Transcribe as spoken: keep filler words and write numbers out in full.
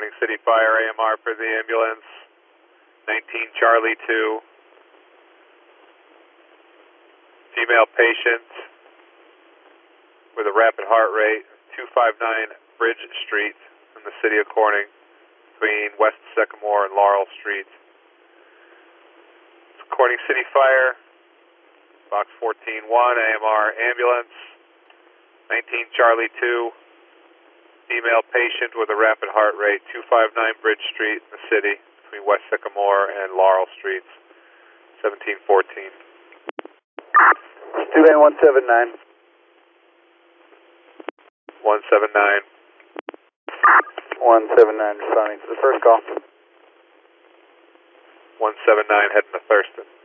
Corning City Fire, A M R for the ambulance, nineteen Charlie two. Female patient with a rapid heart rate, two fifty-nine Bridge Street in the city of Corning, between West Sycamore and Laurel Street. It's Corning City Fire, box fourteen one, A M R ambulance, nineteen Charlie two. Female patient with a rapid heart rate, two fifty-nine Bridge Street in the city, between West Sycamore and Laurel Streets, seventeen fourteen. two one seven nine. one seven nine. one seven nine responding to the first call. one seven nine heading to Thurston.